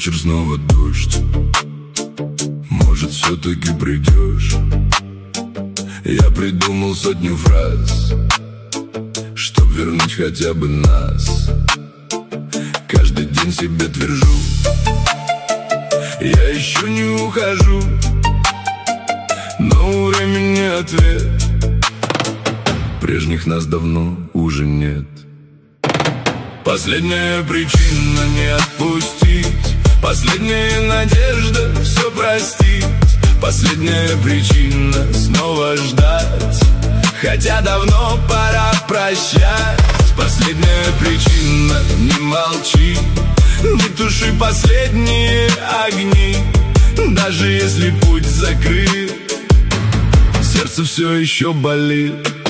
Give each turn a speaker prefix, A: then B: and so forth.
A: вечер снова дождь. Может, все-таки придешь? Я придумал сотню фраз, чтоб вернуть хотя бы нас. Каждый день себе твержу: я еще не ухожу, но у времени ответ. Прежних нас давно уже нет. Последняя причина не отпустить, последняя надежда все простить, последняя причина снова ждать, хотя давно пора прощать. Последняя причина — не молчи, не туши последние огни, даже если путь закрыт, сердце все еще болит.